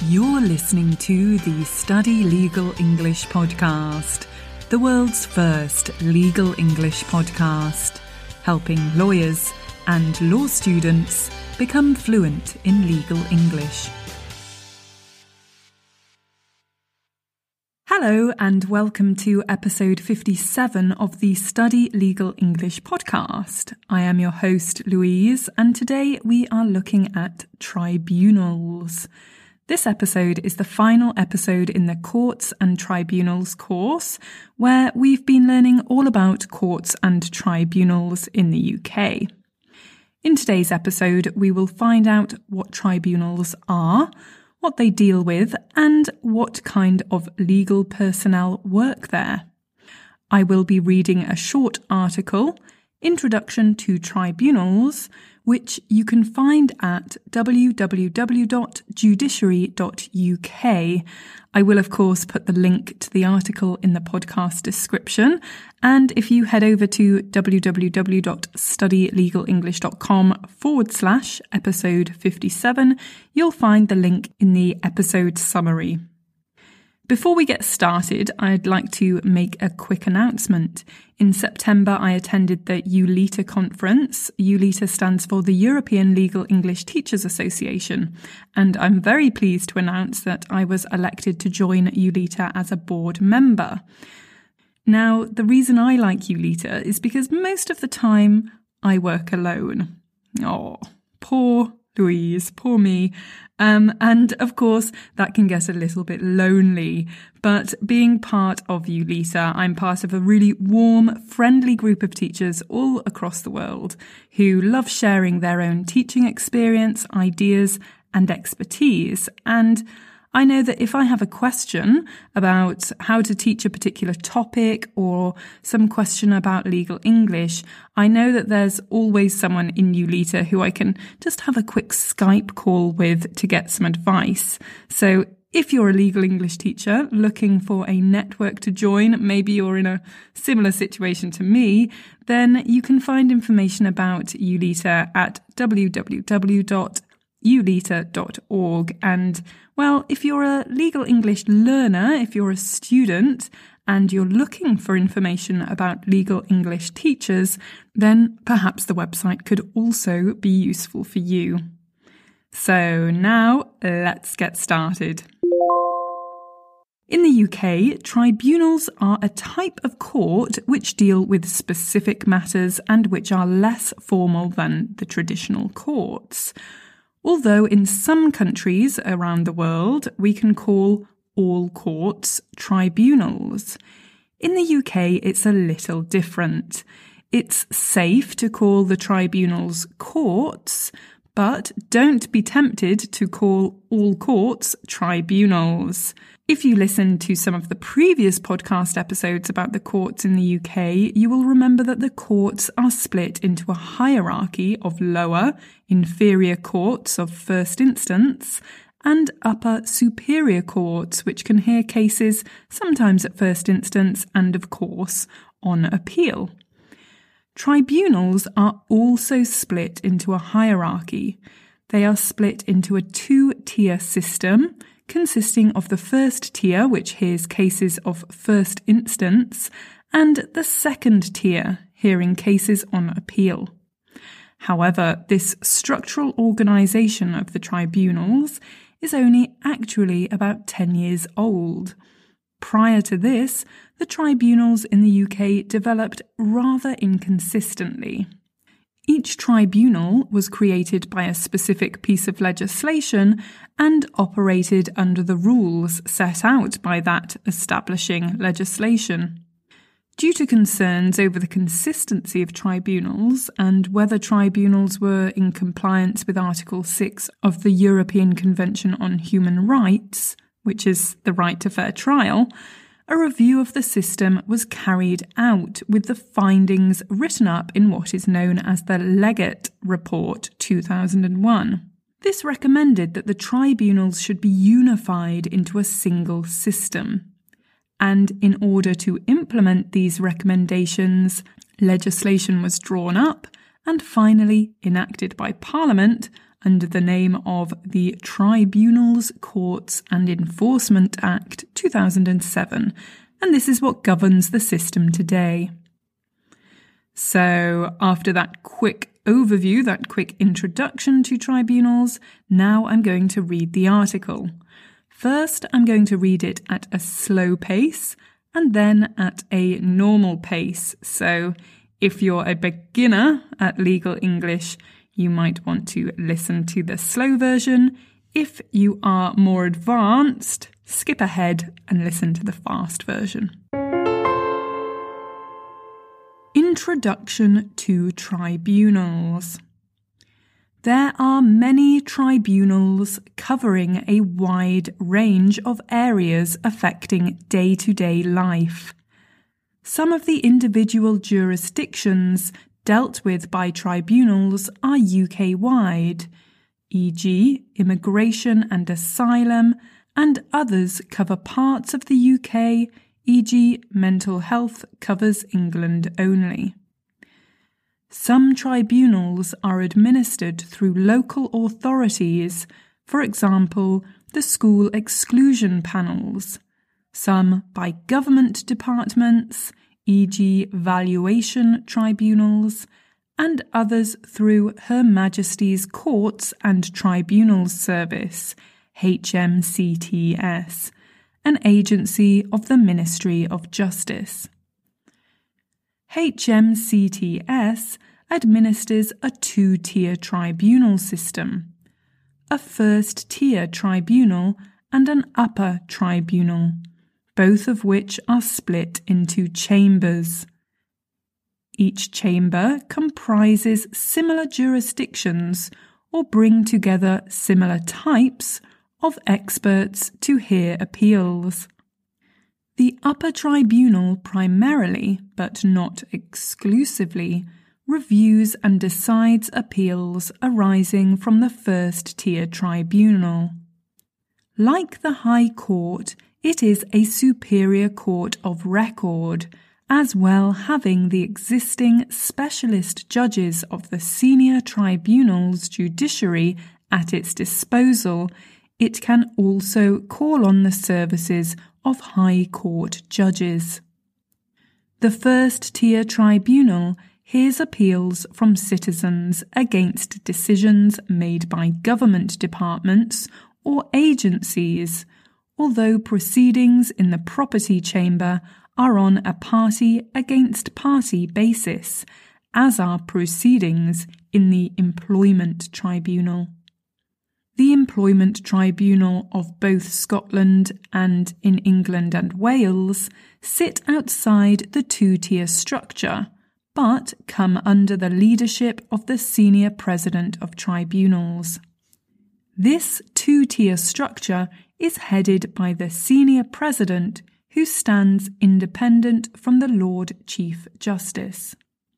You're listening to the Study Legal English podcast, the world's first legal English podcast, helping lawyers and law students become fluent in legal English. Hello and welcome to episode 57 of the Study Legal English podcast. I am your host, Louise, and today we are looking at tribunals. This episode is the final episode in the Courts and Tribunals course, where we've been learning all about courts and tribunals in the UK. In today's episode, we will find out what tribunals are, what they deal with, and what kind of legal personnel work there. I will be reading a short article, Introduction to Tribunals, which you can find at www.judiciary.uk. I will, of course, put the link to the article in the podcast description. And if you head over to www.studylegalenglish.com/episode 57, you'll find the link in the episode summary. Before we get started, I'd like to make a quick announcement. In September, I attended the EULETA conference. EULETA stands for the European Legal English Teachers Association, and I'm very pleased to announce that I was elected to join EULETA as a board member. Now, the reason I like EULETA is because most of the time I work alone. Oh, poor Louise, poor me. And of course, that can get a little bit lonely. But being part of EULETA, I'm part of a really warm, friendly group of teachers all across the world who love sharing their own teaching experience, ideas, and expertise. And I know that if I have a question about how to teach a particular topic or some question about legal English, I know that there's always someone in EULETA who I can just have a quick Skype call with to get some advice. So if you're a legal English teacher looking for a network to join, maybe you're in a similar situation to me, then you can find information about EULETA at www.euleta.org. And well, if you're a legal English learner, if you're a student and you're looking for information about legal English teachers, then perhaps the website could also be useful for you. So now let's get started. In the UK, tribunals are a type of court which deal with specific matters and which are less formal than the traditional courts. Although in some countries around the world, we can call all courts tribunals. In the UK, it's a little different. It's safe to call the tribunals courts, but don't be tempted to call all courts tribunals. If you listen to some of the previous podcast episodes about the courts in the UK, you will remember that the courts are split into a hierarchy of lower, inferior courts of first instance and upper superior courts, which can hear cases sometimes at first instance and, of course, on appeal. Tribunals are also split into a hierarchy. They are split into a two-tier system, consisting of the first tier, which hears cases of first instance, and the second tier, hearing cases on appeal. However, this structural organisation of the tribunals is only actually about 10 years old. Prior to this, the tribunals in the UK developed rather inconsistently. Each tribunal was created by a specific piece of legislation and operated under the rules set out by that establishing legislation. Due to concerns over the consistency of tribunals and whether tribunals were in compliance with Article 6 of the European Convention on Human Rights, which is the right to fair trial, a review of the system was carried out with the findings written up in what is known as the Leggett Report 2001. This recommended that the tribunals should be unified into a single system. And in order to implement these recommendations, legislation was drawn up and finally enacted by Parliament under the name of the Tribunals, Courts and Enforcement Act 2007, and this is what governs the system today. So, after that quick overview, that quick introduction to tribunals, now I'm going to read the article. First, I'm going to read it at a slow pace and then at a normal pace. So, if you're a beginner at legal English, you might want to listen to the slow version. If you are more advanced, skip ahead and listen to the fast version. Introduction to tribunals. There are many tribunals covering a wide range of areas affecting day-to-day life. Some of the individual jurisdictions dealt with by tribunals are UK-wide, e.g. immigration and asylum, and others cover parts of the UK, e.g. mental health covers England only. Some tribunals are administered through local authorities, for example, the school exclusion panels, some by government departments, e.g. valuation tribunals, and others through Her Majesty's Courts and Tribunals Service, HMCTS, an agency of the Ministry of Justice. HMCTS administers a two-tier tribunal system, a first-tier tribunal and an upper tribunal, both of which are split into chambers. Each chamber comprises similar jurisdictions or bring together similar types of experts to hear appeals. The upper tribunal primarily, but not exclusively, reviews and decides appeals arising from the first-tier tribunal. Like the High Court, it is a superior court of record, as well having the existing specialist judges of the senior tribunal's judiciary at its disposal. It can also call on the services of High Court judges. The first-tier tribunal hears appeals from citizens against decisions made by government departments or agencies, although proceedings in the property chamber are on a party-against-party basis, as are proceedings in the employment tribunal. The Employment Tribunal of both Scotland and in England and Wales sit outside the two-tier structure, but come under the leadership of the Senior President of Tribunals. This two-tier structure is headed by the Senior President, who stands independent from the Lord Chief Justice.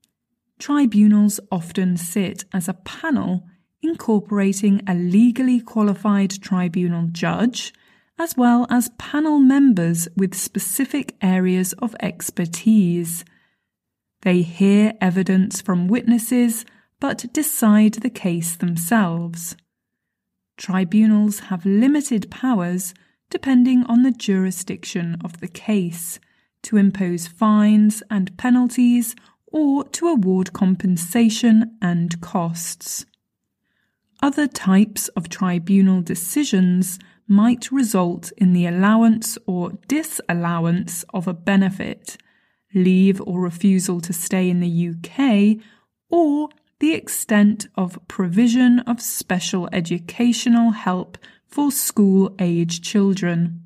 Tribunals often sit as a panel incorporating a legally qualified tribunal judge, as well as panel members with specific areas of expertise. They hear evidence from witnesses, but decide the case themselves. Tribunals have limited powers, depending on the jurisdiction of the case, to impose fines and penalties or to award compensation and costs. Other types of tribunal decisions might result in the allowance or disallowance of a benefit, leave or refusal to stay in the UK, or the extent of provision of special educational help for school-age children.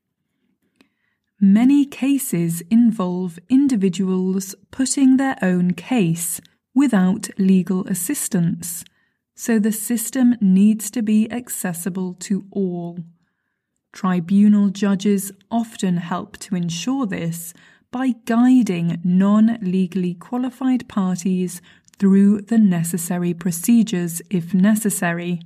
Many cases involve individuals putting their own case without legal assistance, so the system needs to be accessible to all. Tribunal judges often help to ensure this by guiding non-legally qualified parties through the necessary procedures if necessary.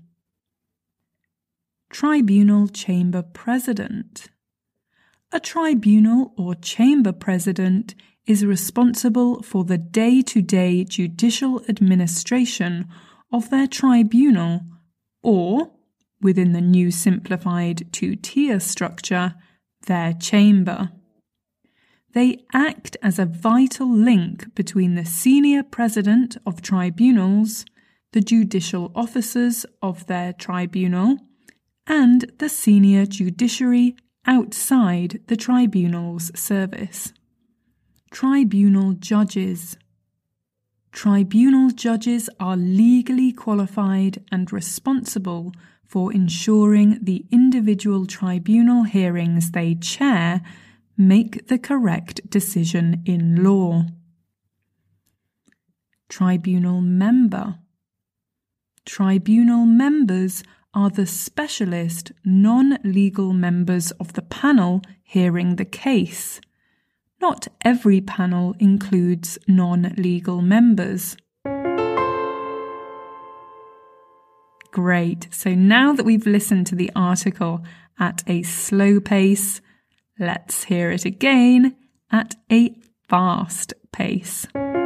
Tribunal Chamber President. A tribunal or chamber president is responsible for the day-to-day judicial administration of their tribunal or, within the new simplified two-tier structure, their chamber. They act as a vital link between the senior president of tribunals, the judicial officers of their tribunal, and the senior judiciary outside the tribunal's service. Tribunal judges. Tribunal judges are legally qualified and responsible for ensuring the individual tribunal hearings they chair make the correct decision in law. Tribunal member. Tribunal members are the specialist, non-legal members of the panel hearing the case. Not every panel includes non-legal members. Great. So now that we've listened to the article at a slow pace, let's hear it again at a fast pace.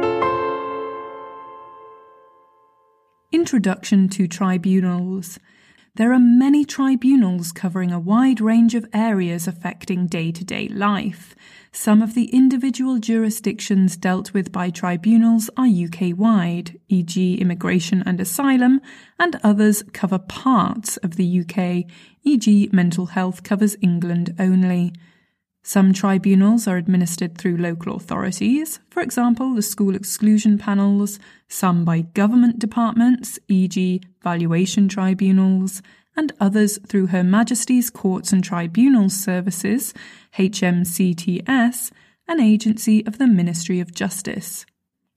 Introduction to tribunals. There are many tribunals covering a wide range of areas affecting day-to-day life. Some of the individual jurisdictions dealt with by tribunals are UK-wide, e.g. immigration and asylum, and others cover parts of the UK, e.g. mental health covers England only. Some tribunals are administered through local authorities, for example the school exclusion panels, some by government departments, e.g. valuation tribunals, and others through Her Majesty's Courts and Tribunals Services, HMCTS, an agency of the Ministry of Justice.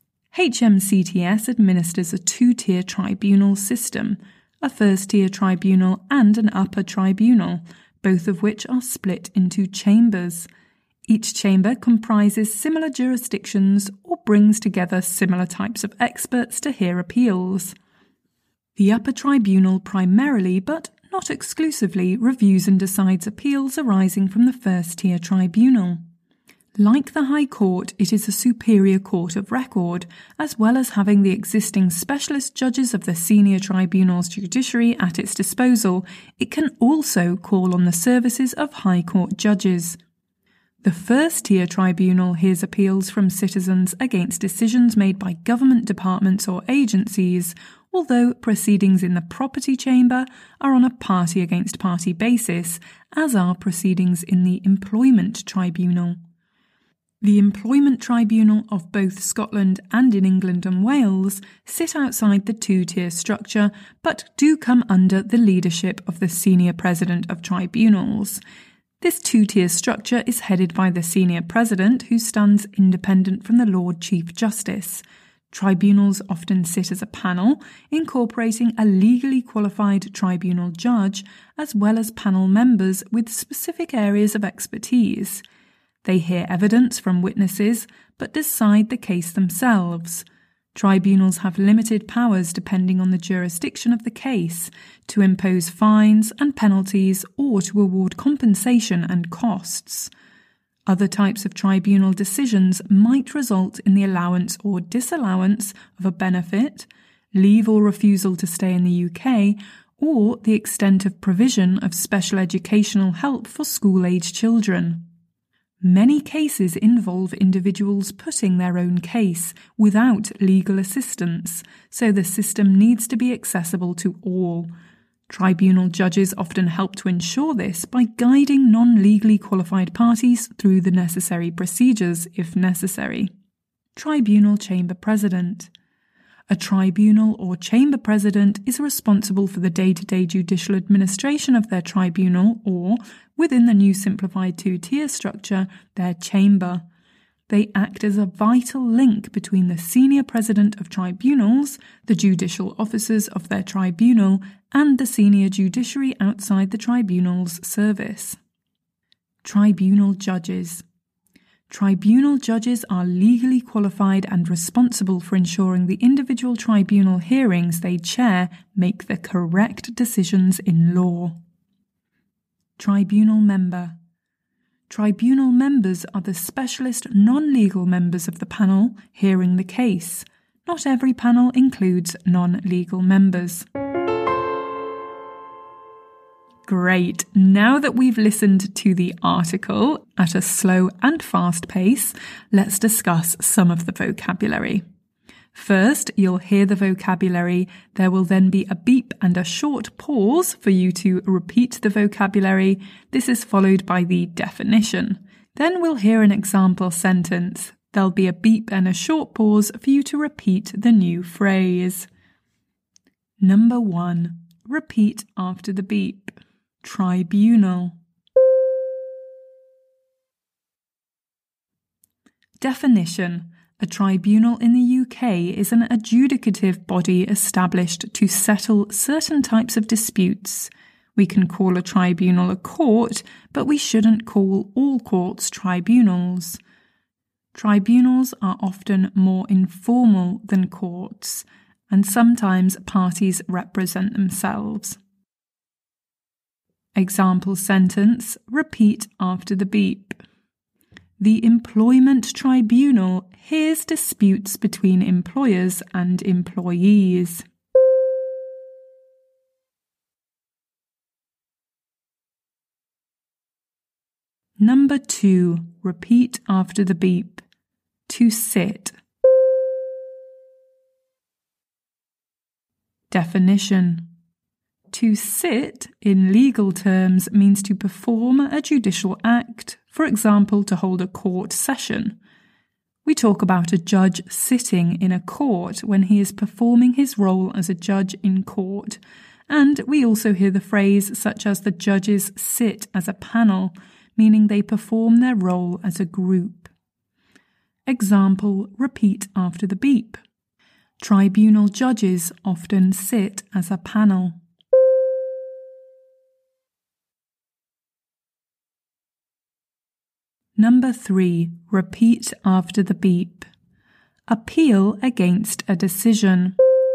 HMCTS administers a two-tier tribunal system, a first-tier tribunal and an upper tribunal, both of which are split into chambers. Each chamber comprises similar jurisdictions or brings together similar types of experts to hear appeals. The upper tribunal primarily, but not exclusively, reviews and decides appeals arising from the first-tier tribunal. Like the High Court, it is a superior court of record, as well as having the existing specialist judges of the senior tribunal's judiciary at its disposal. It can also call on the services of High Court judges. The first-tier tribunal hears appeals from citizens against decisions made by government departments or agencies, although proceedings in the property chamber are on a party-against-party basis, as are proceedings in the employment tribunal. The Employment Tribunal of both Scotland and in England and Wales sit outside the two-tier structure, but do come under the leadership of the Senior President of Tribunals. This two-tier structure is headed by the Senior President, who stands independent from the Lord Chief Justice. Tribunals often sit as a panel, incorporating a legally qualified tribunal judge, as well as panel members with specific areas of expertise. They hear evidence from witnesses, but decide the case themselves. Tribunals have limited powers depending on the jurisdiction of the case, to impose fines and penalties or to award compensation and costs. Other types of tribunal decisions might result in the allowance or disallowance of a benefit, leave or refusal to stay in the UK, or the extent of provision of special educational help for school-age children. Many cases involve individuals putting their own case without legal assistance, so the system needs to be accessible to all. Tribunal judges often help to ensure this by guiding non-legally qualified parties through the necessary procedures if necessary. Tribunal Chamber President. A tribunal or chamber president is responsible for the day-to-day judicial administration of their tribunal or, within the new simplified two-tier structure, their chamber. They act as a vital link between the senior president of tribunals, the judicial officers of their tribunal, and the senior judiciary outside the tribunal's service. Tribunal judges. Tribunal judges are legally qualified and responsible for ensuring the individual tribunal hearings they chair make the correct decisions in law. Tribunal member. Tribunal members are the specialist non-legal members of the panel hearing the case. Not every panel includes non-legal members. Great. Now that we've listened to the article at a slow and fast pace, let's discuss some of the vocabulary. First, you'll hear the vocabulary. There will then be a beep and a short pause for you to repeat the vocabulary. This is followed by the definition. Then we'll hear an example sentence. There'll be a beep and a short pause for you to repeat the new phrase. Number 1. Repeat after the beep. Tribunal. Definition. A tribunal in the UK is an adjudicative body established to settle certain types of disputes. We can call a tribunal a court, but we shouldn't call all courts tribunals. Tribunals are often more informal than courts, and sometimes parties represent themselves. Example sentence, repeat after the beep. The Employment Tribunal hears disputes between employers and employees. Number 2. Repeat after the beep. To sit. Definition. To sit, in legal terms, means to perform a judicial act, for example, to hold a court session. We talk about a judge sitting in a court when he is performing his role as a judge in court, and we also hear the phrase such as the judges sit as a panel, meaning they perform their role as a group. Example, repeat after the beep. Tribunal judges often sit as a panel. Number 3. Repeat after the beep. Appeal against a decision.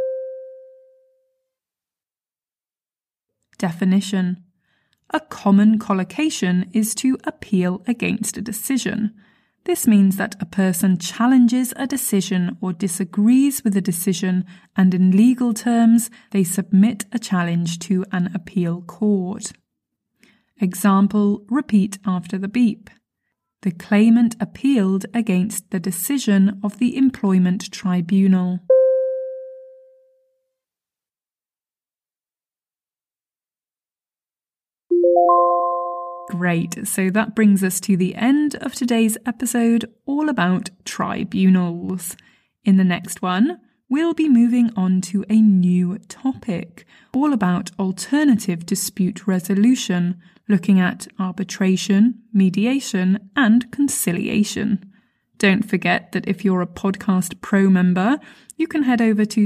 Definition. A common collocation is to appeal against a decision. This means that a person challenges a decision or disagrees with a decision, and in legal terms, they submit a challenge to an appeal court. Example, repeat after the beep. The claimant appealed against the decision of the Employment Tribunal. Great, so that brings us to the end of today's episode, all about tribunals. In the next one, we'll be moving on to a new topic, all about alternative dispute resolution, looking at arbitration, mediation, and conciliation. Don't forget that if you're a Podcast Pro member, you can head over to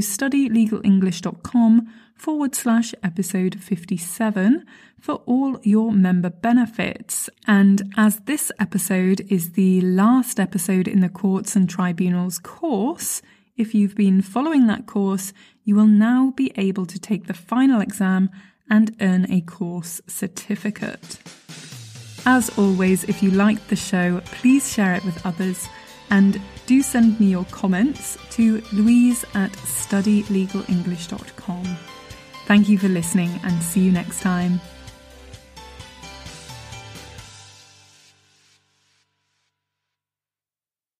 studylegalenglish.com/episode 57 for all your member benefits. And as this episode is the last episode in the Courts and Tribunals course, if you've been following that course, you will now be able to take the final exam and earn a course certificate. As always, if you liked the show, please share it with others, and do send me your comments to louise@studylegalenglish.com. Thank you for listening, and see you next time.